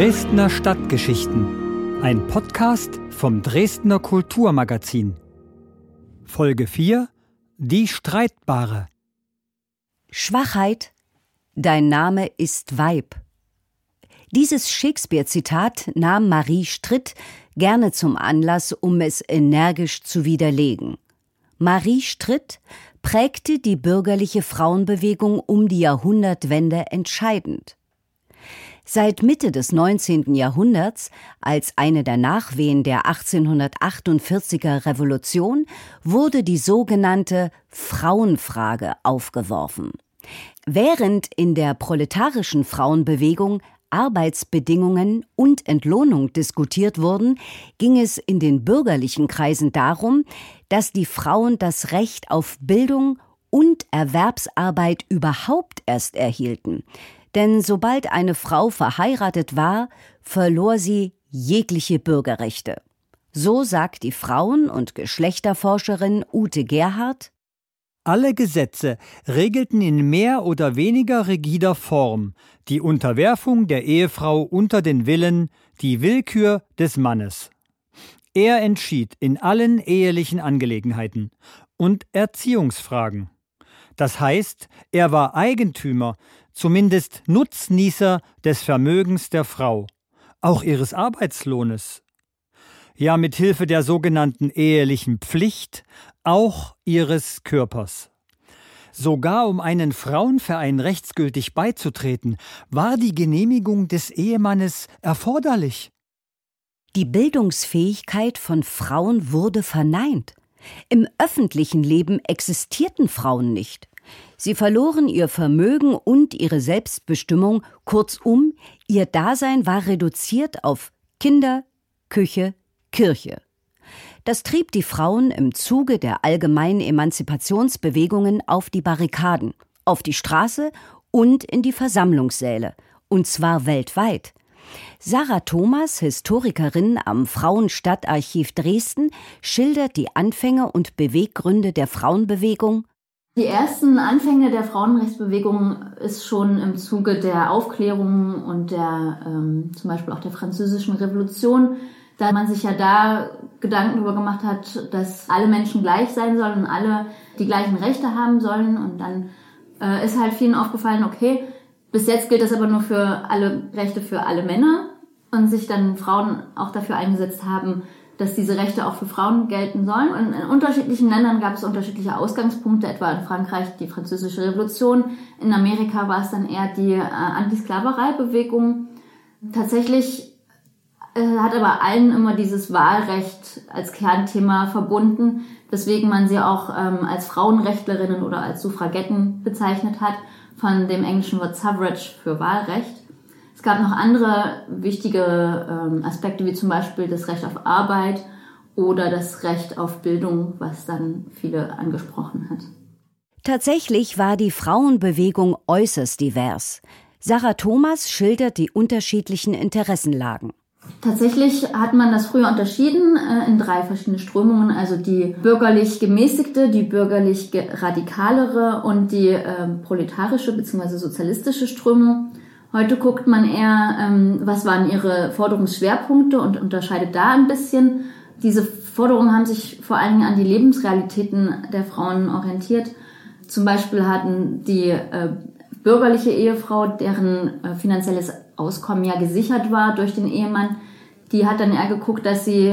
Dresdner Stadtgeschichten, ein Podcast vom Dresdner Kulturmagazin. Folge 4: Die Streitbare. Schwachheit, dein Name ist Weib. Dieses Shakespeare-Zitat nahm Marie Stritt gerne zum Anlass, um es energisch zu widerlegen. Marie Stritt prägte die bürgerliche Frauenbewegung um die Jahrhundertwende entscheidend. Seit Mitte des 19. Jahrhunderts, als eine der Nachwehen der 1848er Revolution, wurde die sogenannte Frauenfrage aufgeworfen. Während in der proletarischen Frauenbewegung Arbeitsbedingungen und Entlohnung diskutiert wurden, ging es in den bürgerlichen Kreisen darum, dass die Frauen das Recht auf Bildung und Erwerbsarbeit überhaupt erst erhielten. Denn sobald eine Frau verheiratet war, verlor sie jegliche Bürgerrechte. So sagt die Frauen- und Geschlechterforscherin Ute Gerhardt: Alle Gesetze regelten in mehr oder weniger rigider Form die Unterwerfung der Ehefrau unter den Willen, die Willkür des Mannes. Er entschied in allen ehelichen Angelegenheiten und Erziehungsfragen. Das heißt, er war Eigentümer, zumindest Nutznießer des Vermögens der Frau, auch ihres Arbeitslohnes. Ja, mit Hilfe der sogenannten ehelichen Pflicht auch ihres Körpers. Sogar um einen Frauenverein rechtsgültig beizutreten, war die Genehmigung des Ehemannes erforderlich. Die Bildungsfähigkeit von Frauen wurde verneint. Im öffentlichen Leben existierten Frauen nicht. Sie verloren ihr Vermögen und ihre Selbstbestimmung, kurzum, ihr Dasein war reduziert auf Kinder, Küche, Kirche. Das trieb die Frauen im Zuge der allgemeinen Emanzipationsbewegungen auf die Barrikaden, auf die Straße und in die Versammlungssäle, und zwar weltweit. Sarah Thomas, Historikerin am Frauenstadtarchiv Dresden, schildert die Anfänge und Beweggründe der Frauenbewegung. Die ersten Anfänge der Frauenrechtsbewegung ist schon im Zuge der Aufklärung und der zum Beispiel auch der Französischen Revolution, da man sich ja da Gedanken darüber gemacht hat, dass alle Menschen gleich sein sollen und alle die gleichen Rechte haben sollen. Und dann ist halt vielen aufgefallen, okay, bis jetzt gilt das aber nur für alle Rechte für alle Männer, und sich dann Frauen auch dafür eingesetzt haben, dass diese Rechte auch für Frauen gelten sollen. Und in unterschiedlichen Ländern gab es unterschiedliche Ausgangspunkte, etwa in Frankreich die Französische Revolution, in Amerika war es dann eher die Antisklaverei-Bewegung. Tatsächlich hat aber allen immer dieses Wahlrecht als Kernthema verbunden, weswegen man sie auch als Frauenrechtlerinnen oder als Suffragetten bezeichnet hat, von dem englischen Wort Suffrage für Wahlrecht. Es gab noch andere wichtige Aspekte, wie zum Beispiel das Recht auf Arbeit oder das Recht auf Bildung, was dann viele angesprochen hat. Tatsächlich war die Frauenbewegung äußerst divers. Sarah Thomas schildert die unterschiedlichen Interessenlagen. Tatsächlich hat man das früher unterschieden in 3 verschiedene Strömungen, also die bürgerlich gemäßigte, die bürgerlich radikalere und die proletarische bzw. sozialistische Strömung. Heute guckt man eher, was waren ihre Forderungsschwerpunkte und unterscheidet da ein bisschen. Diese Forderungen haben sich vor allen Dingen an die Lebensrealitäten der Frauen orientiert. Zum Beispiel hatten die bürgerliche Ehefrau, deren finanzielles Auskommen ja gesichert war durch den Ehemann, die hat dann eher geguckt, dass sie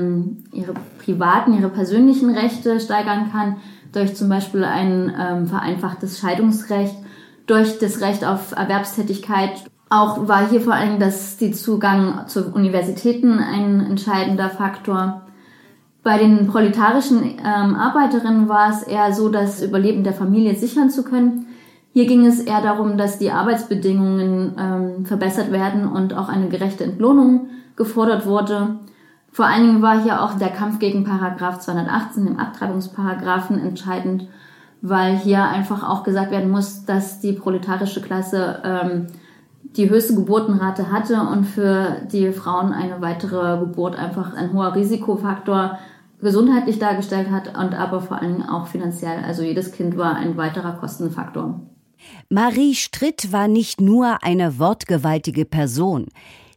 ihre persönlichen Rechte steigern kann, durch zum Beispiel ein vereinfachtes Scheidungsrecht, durch das Recht auf Erwerbstätigkeit. Auch war hier vor allem die Zugang zu Universitäten ein entscheidender Faktor. Bei den proletarischen Arbeiterinnen war es eher so, das Überleben der Familie sichern zu können. Hier ging es eher darum, dass die Arbeitsbedingungen verbessert werden und auch eine gerechte Entlohnung gefordert wurde. Vor allen Dingen war hier auch der Kampf gegen Paragraph 218, dem Abtreibungsparagraphen, entscheidend, weil hier einfach auch gesagt werden muss, dass die proletarische Klasse die höchste Geburtenrate hatte und für die Frauen eine weitere Geburt einfach ein hoher Risikofaktor gesundheitlich dargestellt hat und aber vor allen Dingen auch finanziell. Also jedes Kind war ein weiterer Kostenfaktor. Marie Stritt war nicht nur eine wortgewaltige Person.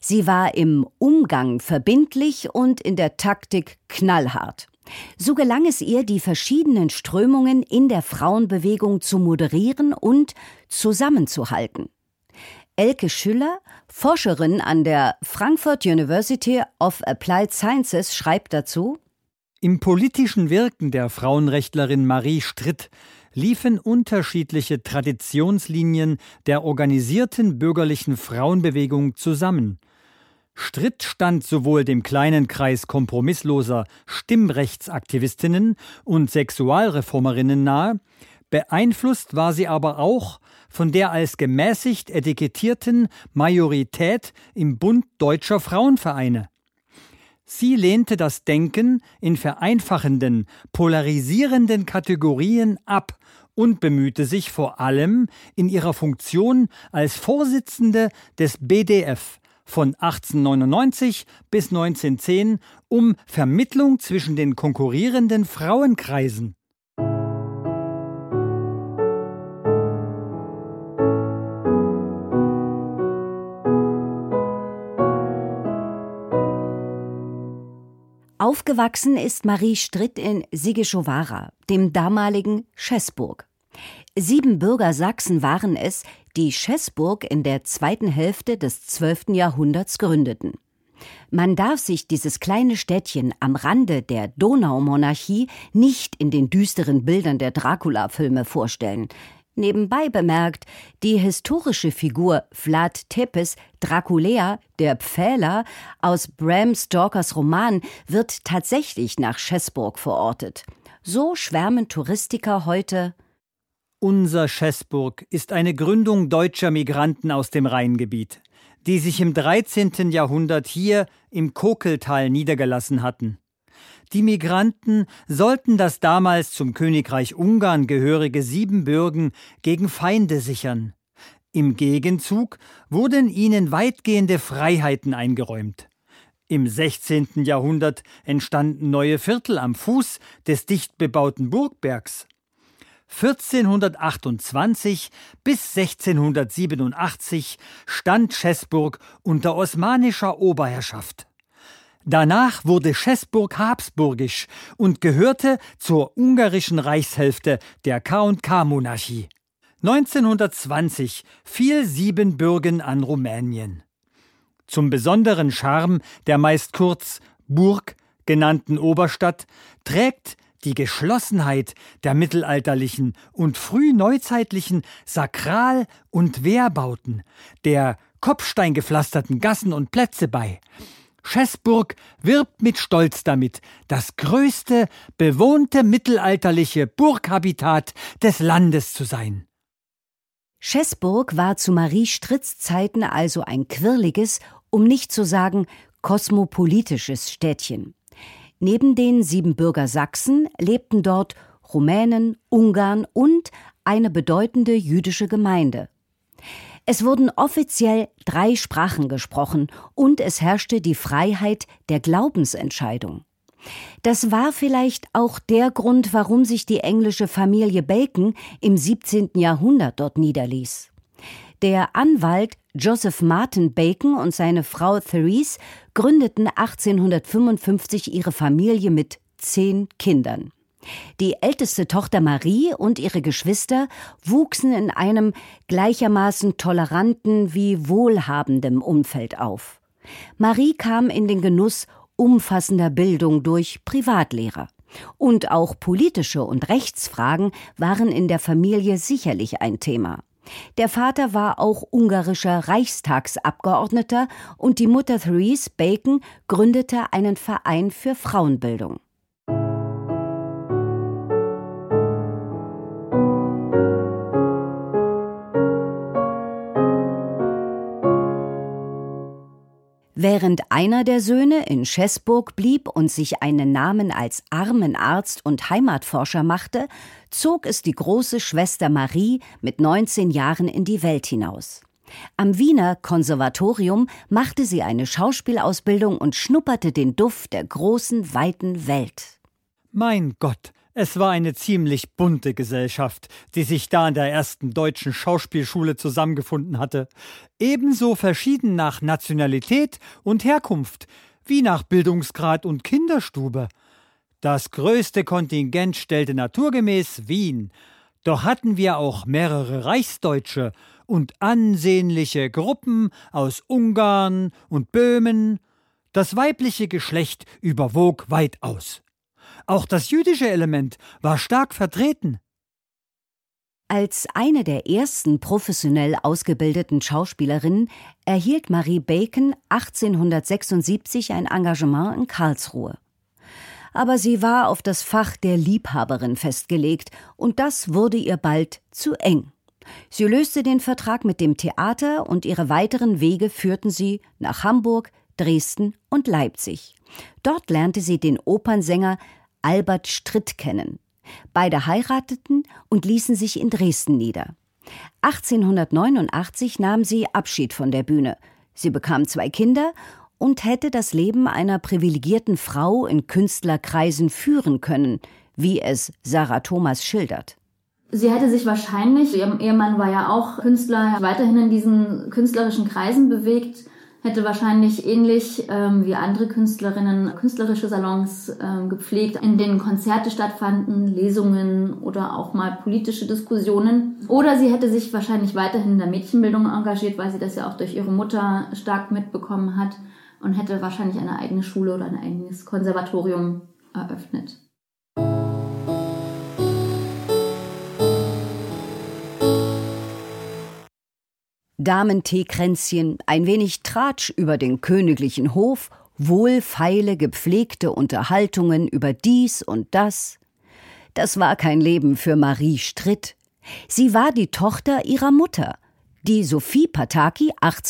Sie war im Umgang verbindlich und in der Taktik knallhart. So gelang es ihr, die verschiedenen Strömungen in der Frauenbewegung zu moderieren und zusammenzuhalten. Elke Schüller, Forscherin an der Frankfurt University of Applied Sciences, schreibt dazu: Im politischen Wirken der Frauenrechtlerin Marie Stritt liefen unterschiedliche Traditionslinien der organisierten bürgerlichen Frauenbewegung zusammen. Stritt stand sowohl dem kleinen Kreis kompromissloser Stimmrechtsaktivistinnen und Sexualreformerinnen nahe, beeinflusst war sie aber auch von der als gemäßigt etikettierten Majorität im Bund deutscher Frauenvereine. Sie lehnte das Denken in vereinfachenden, polarisierenden Kategorien ab und bemühte sich vor allem in ihrer Funktion als Vorsitzende des BDF von 1899 bis 1910 um Vermittlung zwischen den konkurrierenden Frauenkreisen. Aufgewachsen ist Marie Stritt in Sigischowara, dem damaligen Schäßburg. Siebenbürger Sachsen waren es, die Schäßburg in der zweiten Hälfte des 12. Jahrhunderts gründeten. Man darf sich dieses kleine Städtchen am Rande der Donaumonarchie nicht in den düsteren Bildern der Dracula-Filme vorstellen. Nebenbei bemerkt, die historische Figur Vlad Tepes Draculea, der Pfähler, aus Bram Stokers Roman, wird tatsächlich nach Schäßburg verortet. So schwärmen Touristiker heute: Unser Schäßburg ist eine Gründung deutscher Migranten aus dem Rheingebiet, die sich im 13. Jahrhundert hier im Kokeltal niedergelassen hatten. Die Migranten sollten das damals zum Königreich Ungarn gehörige Siebenbürgen gegen Feinde sichern. Im Gegenzug wurden ihnen weitgehende Freiheiten eingeräumt. Im 16. Jahrhundert entstanden neue Viertel am Fuß des dicht bebauten Burgbergs. 1428 bis 1687 stand Schäßburg unter osmanischer Oberherrschaft. Danach wurde Schäßburg habsburgisch und gehörte zur ungarischen Reichshälfte der K&K-Monarchie. 1920 fiel Siebenbürgen an Rumänien. Zum besonderen Charme der meist kurz Burg genannten Oberstadt trägt die Geschlossenheit der mittelalterlichen und frühneuzeitlichen Sakral- und Wehrbauten, der kopfsteingepflasterten Gassen und Plätze bei. Schäßburg wirbt mit Stolz damit, das größte bewohnte mittelalterliche Burghabitat des Landes zu sein. Schäßburg war zu Marie Stritts Zeiten also ein quirliges, um nicht zu sagen kosmopolitisches Städtchen. Neben den Siebenbürger Sachsen lebten dort Rumänen, Ungarn und eine bedeutende jüdische Gemeinde. Es wurden offiziell 3 Sprachen gesprochen und es herrschte die Freiheit der Glaubensentscheidung. Das war vielleicht auch der Grund, warum sich die englische Familie Bacon im 17. Jahrhundert dort niederließ. Der Anwalt Joseph Martin Bacon und seine Frau Therese gründeten 1855 ihre Familie mit 10 Kindern. Die älteste Tochter Marie und ihre Geschwister wuchsen in einem gleichermaßen toleranten wie wohlhabendem Umfeld auf. Marie kam in den Genuss umfassender Bildung durch Privatlehrer. Und auch politische und Rechtsfragen waren in der Familie sicherlich ein Thema. Der Vater war auch ungarischer Reichstagsabgeordneter und die Mutter Therese Bacon gründete einen Verein für Frauenbildung. Während einer der Söhne in Schäßburg blieb und sich einen Namen als Armenarzt und Heimatforscher machte, zog es die große Schwester Marie mit 19 Jahren in die Welt hinaus. Am Wiener Konservatorium machte sie eine Schauspielausbildung und schnupperte den Duft der großen, weiten Welt. Mein Gott, Es war eine ziemlich bunte Gesellschaft, die sich da in der ersten deutschen Schauspielschule zusammengefunden hatte. Ebenso verschieden nach Nationalität und Herkunft, wie nach Bildungsgrad und Kinderstube. Das größte Kontingent stellte naturgemäß Wien. Doch hatten wir auch mehrere Reichsdeutsche und ansehnliche Gruppen aus Ungarn und Böhmen. Das weibliche Geschlecht überwog weitaus. Auch das jüdische Element war stark vertreten. Als eine der ersten professionell ausgebildeten Schauspielerinnen erhielt Marie Bacon 1876 ein Engagement in Karlsruhe. Aber sie war auf das Fach der Liebhaberin festgelegt, und das wurde ihr bald zu eng. Sie löste den Vertrag mit dem Theater, und ihre weiteren Wege führten sie nach Hamburg, Dresden und Leipzig. Dort lernte sie den Opernsänger Albert Stritt kennen. Beide heirateten und ließen sich in Dresden nieder. 1889 nahm sie Abschied von der Bühne. Sie bekam 2 Kinder und hätte das Leben einer privilegierten Frau in Künstlerkreisen führen können, wie es Sarah Thomas schildert. Sie hätte sich wahrscheinlich, ihr Ehemann war ja auch Künstler, weiterhin in diesen künstlerischen Kreisen bewegt, hätte wahrscheinlich ähnlich wie andere Künstlerinnen künstlerische Salons gepflegt, in denen Konzerte stattfanden, Lesungen oder auch mal politische Diskussionen. Oder sie hätte sich wahrscheinlich weiterhin in der Mädchenbildung engagiert, weil sie das ja auch durch ihre Mutter stark mitbekommen hat, und hätte wahrscheinlich eine eigene Schule oder ein eigenes Konservatorium eröffnet. Damen-Teekränzchen, ein wenig Tratsch über den königlichen Hof, wohlfeile, gepflegte Unterhaltungen über dies und das. Das war kein Leben für Marie Stritt. Sie war die Tochter ihrer Mutter, die Sophie Pataki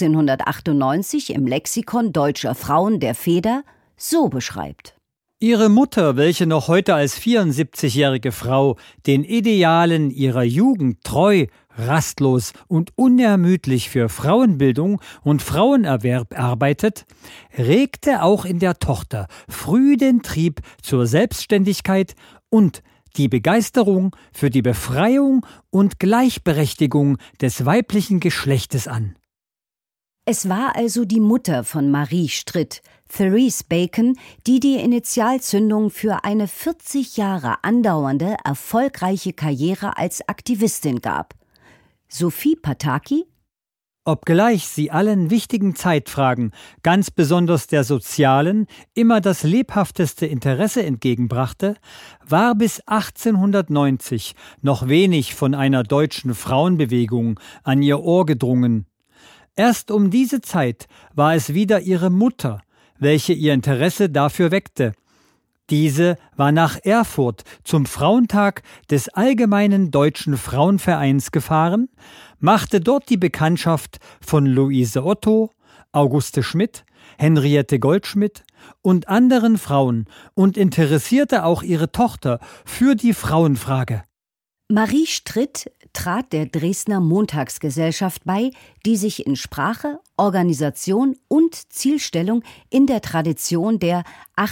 1898 im Lexikon deutscher Frauen der Feder so beschreibt. Ihre Mutter, welche noch heute als 74-jährige Frau den Idealen ihrer Jugend treu, rastlos und unermüdlich für Frauenbildung und Frauenerwerb arbeitet, regte auch in der Tochter früh den Trieb zur Selbstständigkeit und die Begeisterung für die Befreiung und Gleichberechtigung des weiblichen Geschlechtes an. Es war also die Mutter von Marie Stritt, Therese Bacon, die die Initialzündung für eine 40 Jahre andauernde, erfolgreiche Karriere als Aktivistin gab. Sophie Pataki? Obgleich sie allen wichtigen Zeitfragen, ganz besonders der sozialen, immer das lebhafteste Interesse entgegenbrachte, war bis 1890 noch wenig von einer deutschen Frauenbewegung an ihr Ohr gedrungen. Erst um diese Zeit war es wieder ihre Mutter, welche ihr Interesse dafür weckte. Diese war nach Erfurt zum Frauentag des Allgemeinen Deutschen Frauenvereins gefahren, machte dort die Bekanntschaft von Luise Otto, Auguste Schmidt, Henriette Goldschmidt und anderen Frauen und interessierte auch ihre Tochter für die Frauenfrage. Marie Stritt trat der Dresdner Montagsgesellschaft bei, die sich in Sprache, Organisation und Zielstellung in der Tradition der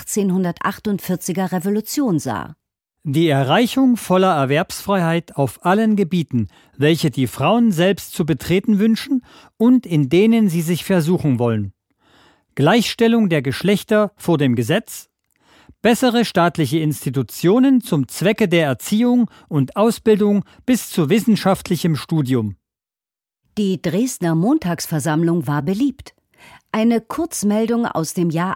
1848er Revolution sah. Die Erreichung voller Erwerbsfreiheit auf allen Gebieten, welche die Frauen selbst zu betreten wünschen und in denen sie sich versuchen wollen. Gleichstellung der Geschlechter vor dem Gesetz, bessere staatliche Institutionen zum Zwecke der Erziehung und Ausbildung bis zu wissenschaftlichem Studium. Die Dresdner Montagsversammlung war beliebt. Eine Kurzmeldung aus dem Jahr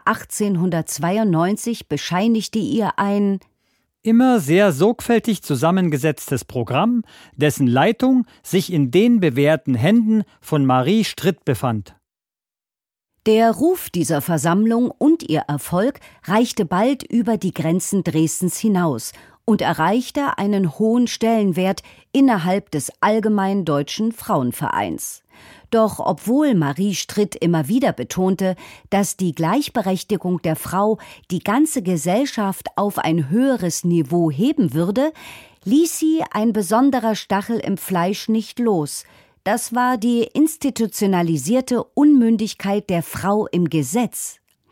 1892 bescheinigte ihr ein immer sehr sorgfältig zusammengesetztes Programm, dessen Leitung sich in den bewährten Händen von Marie Stritt befand. Der Ruf dieser Versammlung und ihr Erfolg reichte bald über die Grenzen Dresdens hinaus und erreichte einen hohen Stellenwert innerhalb des Allgemeinen Deutschen Frauenvereins. Doch obwohl Marie Stritt immer wieder betonte, dass die Gleichberechtigung der Frau die ganze Gesellschaft auf ein höheres Niveau heben würde, ließ sie ein besonderer Stachel im Fleisch nicht los. Das war die institutionalisierte Unmündigkeit der Frau im Gesetz.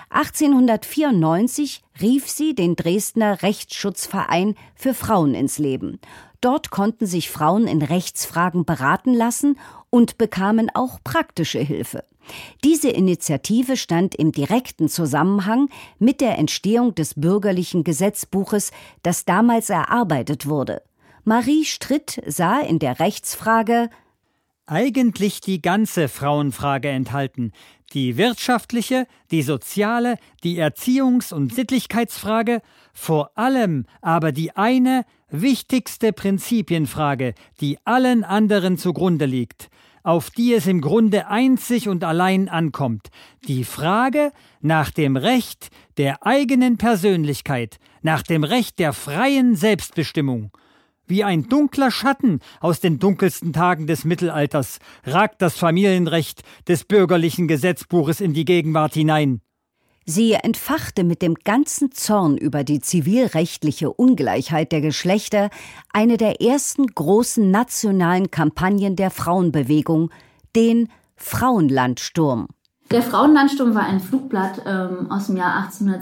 1894 rief sie den Dresdner Rechtsschutzverein für Frauen ins Leben. Dort konnten sich Frauen in Rechtsfragen beraten lassen und bekamen auch praktische Hilfe. Diese Initiative stand im direkten Zusammenhang mit der Entstehung des bürgerlichen Gesetzbuches, das damals erarbeitet wurde. Marie Stritt sah in der Rechtsfrage eigentlich die ganze Frauenfrage enthalten. Die wirtschaftliche, die soziale, die Erziehungs- und Sittlichkeitsfrage, vor allem aber die eine wichtigste Prinzipienfrage, die allen anderen zugrunde liegt, auf die es im Grunde einzig und allein ankommt, die Frage nach dem Recht der eigenen Persönlichkeit, nach dem Recht der freien Selbstbestimmung. Wie ein dunkler Schatten aus den dunkelsten Tagen des Mittelalters ragt das Familienrecht des bürgerlichen Gesetzbuches in die Gegenwart hinein. Sie entfachte mit dem ganzen Zorn über die zivilrechtliche Ungleichheit der Geschlechter eine der ersten großen nationalen Kampagnen der Frauenbewegung, den Frauenlandsturm. Der Frauenlandsturm war ein Flugblatt aus dem Jahr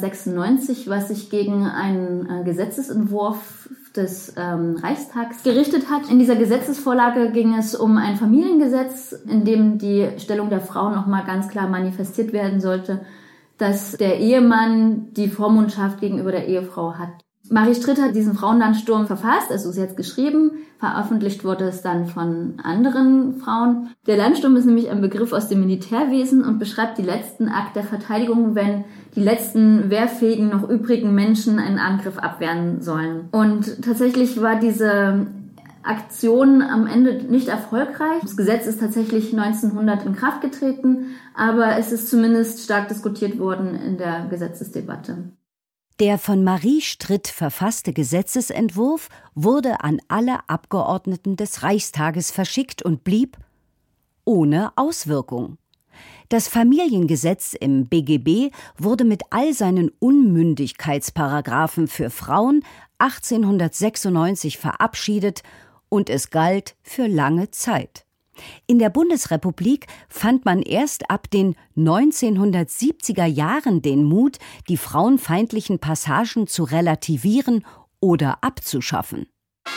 1896, was sich gegen einen Gesetzesentwurf des Reichstags gerichtet hat. In dieser Gesetzesvorlage ging es um ein Familiengesetz, in dem die Stellung der Frau nochmal ganz klar manifestiert werden sollte, dass der Ehemann die Vormundschaft gegenüber der Ehefrau hat. Marie Stritt hat diesen Frauenlandsturm verfasst, also ist jetzt geschrieben, veröffentlicht wurde es dann von anderen Frauen. Der Landsturm ist nämlich ein Begriff aus dem Militärwesen und beschreibt die letzten Akt der Verteidigung, wenn die letzten wehrfähigen, noch übrigen Menschen einen Angriff abwehren sollen. Und tatsächlich war diese Aktion am Ende nicht erfolgreich. Das Gesetz ist tatsächlich 1900 in Kraft getreten, aber es ist zumindest stark diskutiert worden in der Gesetzesdebatte. Der von Marie Stritt verfasste Gesetzesentwurf wurde an alle Abgeordneten des Reichstages verschickt und blieb ohne Auswirkung. Das Familiengesetz im BGB wurde mit all seinen Unmündigkeitsparagraphen für Frauen 1896 verabschiedet und es galt für lange Zeit. In der Bundesrepublik fand man erst ab den 1970er Jahren den Mut, die frauenfeindlichen Passagen zu relativieren oder abzuschaffen.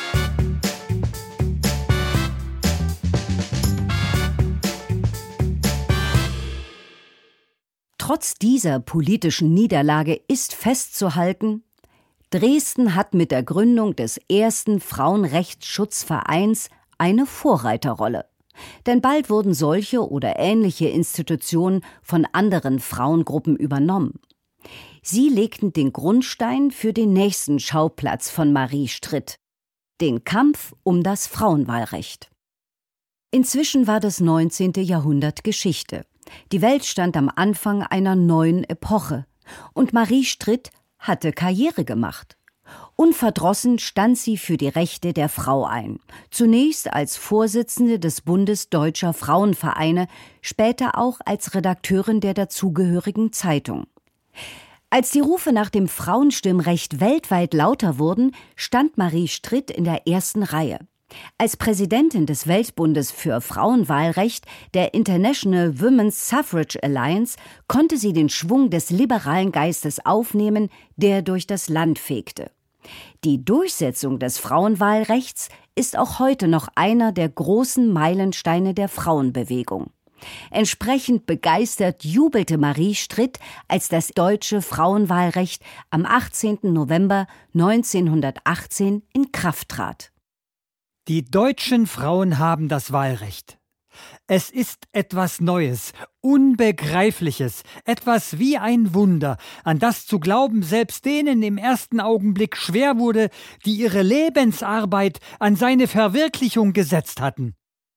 Trotz dieser politischen Niederlage ist festzuhalten, Dresden hat mit der Gründung des ersten Frauenrechtsschutzvereins eine Vorreiterrolle. Denn bald wurden solche oder ähnliche Institutionen von anderen Frauengruppen übernommen. Sie legten den Grundstein für den nächsten Schauplatz von Marie Stritt, den Kampf um das Frauenwahlrecht. Inzwischen war das 19. Jahrhundert Geschichte. Die Welt stand am Anfang einer neuen Epoche und Marie Stritt hatte Karriere gemacht. Unverdrossen stand sie für die Rechte der Frau ein. Zunächst als Vorsitzende des Bundes Deutscher Frauenvereine, später auch als Redakteurin der dazugehörigen Zeitung. Als die Rufe nach dem Frauenstimmrecht weltweit lauter wurden, stand Marie Stritt in der ersten Reihe. Als Präsidentin des Weltbundes für Frauenwahlrecht, der International Women's Suffrage Alliance, konnte sie den Schwung des liberalen Geistes aufnehmen, der durch das Land fegte. Die Durchsetzung des Frauenwahlrechts ist auch heute noch einer der großen Meilensteine der Frauenbewegung. Entsprechend begeistert jubelte Marie Stritt, als das deutsche Frauenwahlrecht am 18. November 1918 in Kraft trat. Die deutschen Frauen haben das Wahlrecht. Es ist etwas Neues, Unbegreifliches, etwas wie ein Wunder, an das zu glauben selbst denen im ersten Augenblick schwer wurde, die ihre Lebensarbeit an seine Verwirklichung gesetzt hatten.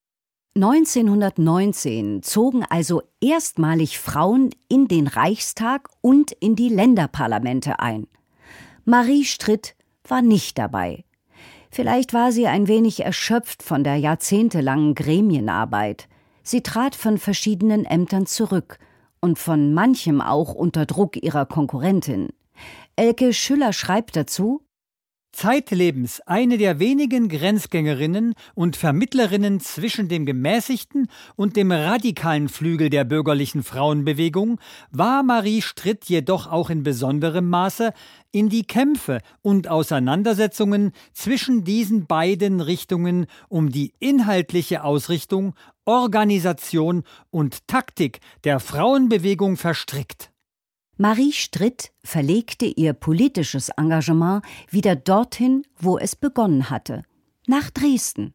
1919 zogen also erstmalig Frauen in den Reichstag und in die Länderparlamente ein. Marie Stritt war nicht dabei. Vielleicht war sie ein wenig erschöpft von der jahrzehntelangen Gremienarbeit. Sie trat von verschiedenen Ämtern zurück und von manchem auch unter Druck ihrer Konkurrentin. Elke Schüller schreibt dazu: Zeitlebens eine der wenigen Grenzgängerinnen und Vermittlerinnen zwischen dem gemäßigten und dem radikalen Flügel der bürgerlichen Frauenbewegung, war Marie Stritt jedoch auch in besonderem Maße in die Kämpfe und Auseinandersetzungen zwischen diesen beiden Richtungen um die inhaltliche Ausrichtung, Organisation und Taktik der Frauenbewegung verstrickt. Marie Stritt verlegte ihr politisches Engagement wieder dorthin, wo es begonnen hatte, nach Dresden.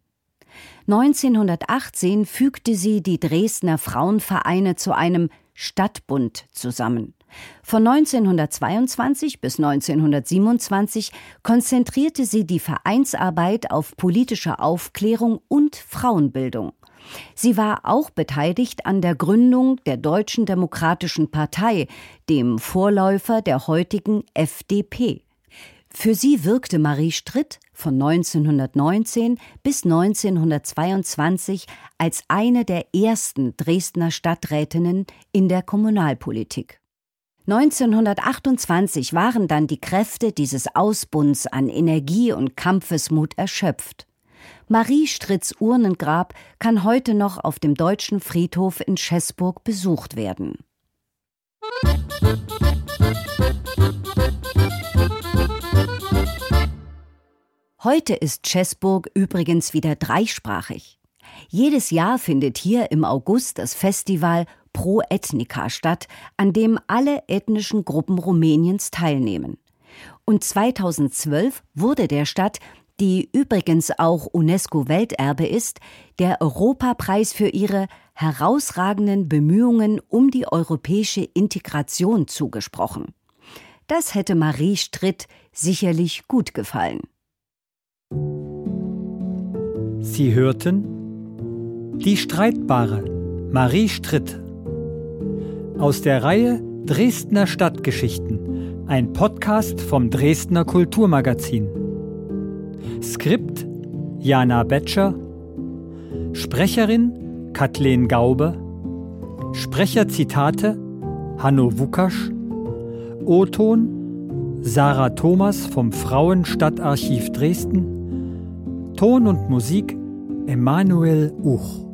1918 fügte sie die Dresdner Frauenvereine zu einem Stadtbund zusammen. Von 1922 bis 1927 konzentrierte sie die Vereinsarbeit auf politische Aufklärung und Frauenbildung. Sie war auch beteiligt an der Gründung der Deutschen Demokratischen Partei, dem Vorläufer der heutigen FDP. Für sie wirkte Marie Stritt von 1919 bis 1922 als eine der ersten Dresdner Stadträtinnen in der Kommunalpolitik. 1928 waren dann die Kräfte dieses Ausbunds an Energie und Kampfesmut erschöpft. Marie Stritts Urnengrab kann heute noch auf dem Deutschen Friedhof in Schäßburg besucht werden. Heute ist Schäßburg übrigens wieder dreisprachig. Jedes Jahr findet hier im August das Festival Pro Ethnica statt, an dem alle ethnischen Gruppen Rumäniens teilnehmen. Und 2012 wurde der Stadt, die übrigens auch UNESCO-Welterbe ist, der Europapreis für ihre herausragenden Bemühungen um die europäische Integration zugesprochen. Das hätte Marie Stritt sicherlich gut gefallen. Sie hörten Die Streitbare, Marie Stritt. Aus der Reihe Dresdner Stadtgeschichten, ein Podcast vom Dresdner Kulturmagazin. Skript Jana Betscher, Sprecherin Kathleen Gaube, Sprecherzitate Hanno Wukasch, O-Ton Sarah Thomas vom Frauenstadtarchiv Dresden, Ton und Musik Emanuel Uch.